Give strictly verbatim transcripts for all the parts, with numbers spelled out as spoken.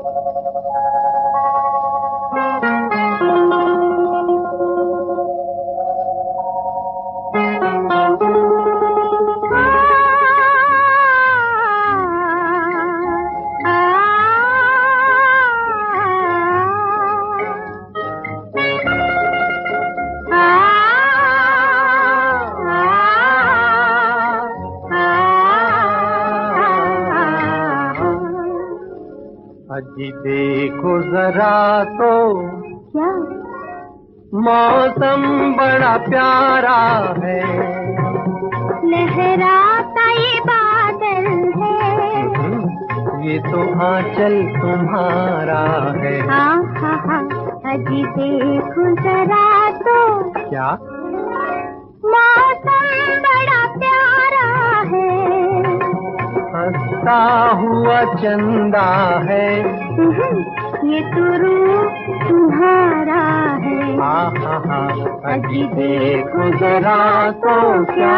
अजी देखो जरा तो क्या मौसम बड़ा प्यारा है, लहराता ये बादल है, ये तो आंचल तुम्हारा है। हाँ हाँ हाँ अजी देखो जरा तो क्या मौसम बड़ा प्यारा है, हंसता हुआ चंदा है, ये तो रूप तुम्हारा है। हाँ हाँ हाँ अजी देखो जरा तो क्या।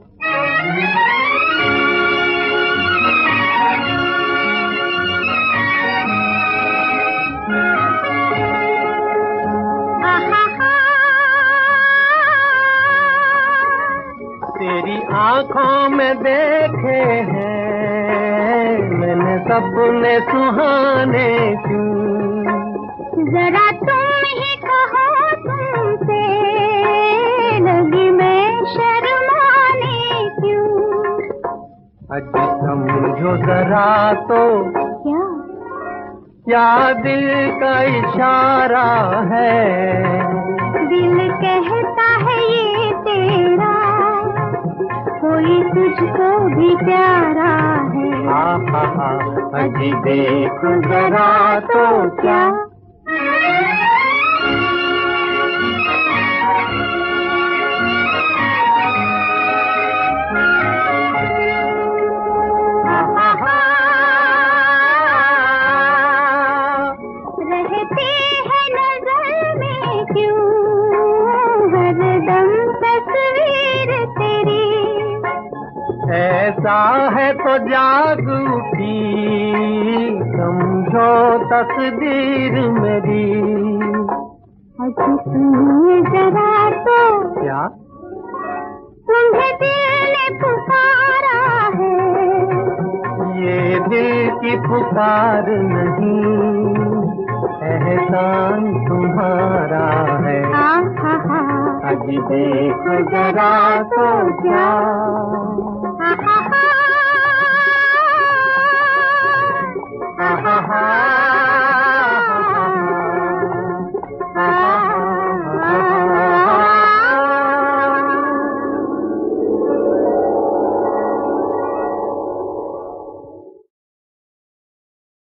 तेरी आँखों में देखे हैं मैंने सपने सुहाने क्यों, जरा तुम ही कहो तुमसे लगी मैं शर्माने क्यों। अजी समझो जरा तो क्या क्या दिल का इशारा है, दिल कहता है ये तेरा कोई तुझको भी प्यारा है। हाँ हाँ हाँ अजी देखो जरा तो क्या। रहती है नजर में क्यों हरदम तस्वीर तेरी, ऐसा है तो जाग उठी समझो तकदीर मेरी। अजी सुनिए जरा तो क्या तुम्हें दिल ने पुकारा है, ये दिल की पुकार नहीं एहसान तुम्हारा है। हाँ हाँ हाँ अजी देखो जरा तो क्या।